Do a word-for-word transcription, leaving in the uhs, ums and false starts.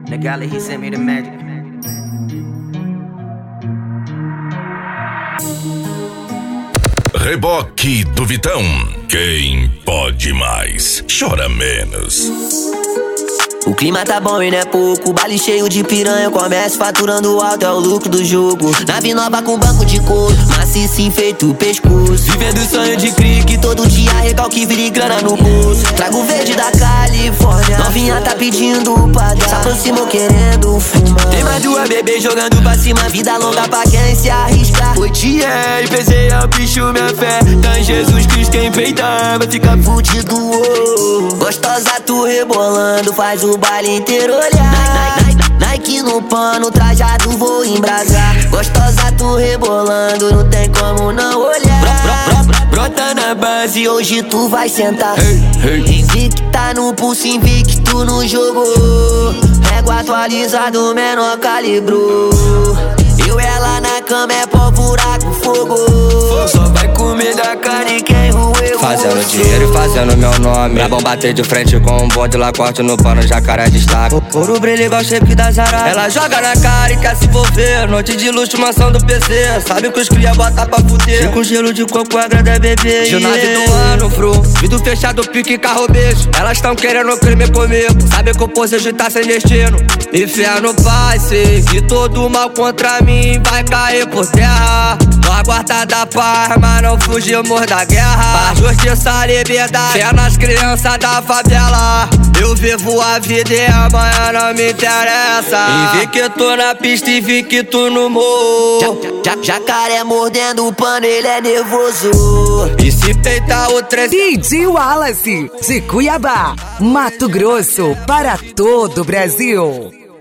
The guy he sent me the magic. Reboque do Vitão. Quem pode mais, chora menos. O clima tá bom e não é pouco. Baile cheio de piranha, comércio faturando alto, é o lucro do jogo. Nave nova com banco de couro, maciço feito pescoço. Vivendo sonho de crique, todo dia recalque, vire grana no bolso. Trago verde da Califórnia, novinha tá pedindo pra dar. Se aproximou querendo fumar. Tem mais duas bebês jogando pra cima, vida longa pra quem se arriscar. Oiti é, e pesei ao bicho, minha fé tá em Jesus Cristo, quem peidar vai ficar fudido. Oh. Gostosa tu rebolando, faz o baile inteiro olhar. Nike, Nike, Nike no pano, trajado vou embrasar. Gostosa tu rebolando, não tem como não olhar. Bro, bro, bro, brota na base, hoje tu vai sentar. Hey, hey. Invicta no pulso, invicto no jogo. Régua atualizado, menor calibrou. Eu e ela na cama é pólvora com fogo. Só vai comer da carne quem roeu. Fazendo dinheiro e fazendo meu nome. Brabão bater de frente com um bonde, lá corte no pano, jacaré destaca. Ouro brilha igual shape da Zara. Ela joga na cara e quer se envolver. Noite de luxo, mansão do P C. Sabe que os cria bota pra fuder. E com gelo de coco agrada é bebê. Ginásio do ano, fru. Vidro fechado, pique, carro, beijo. Elas tão querendo crime comigo. Sabe que o poço tá sem destino. Inferno vai ser. E todo mal contra mim vai cair por terra. Nós guarda da paz, mas não fugimos da guerra. Pra justiça, liberdade, fé nas crianças da favela. Eu vivo a vida e amanhã não me interessa. Invicto na pista, invicto no morro. Ja, ja, jacaré mordendo o pano, ele é nervoso. E se peitar o trem. D J Wallace, de Cuiabá, Mato Grosso, para todo o Brasil.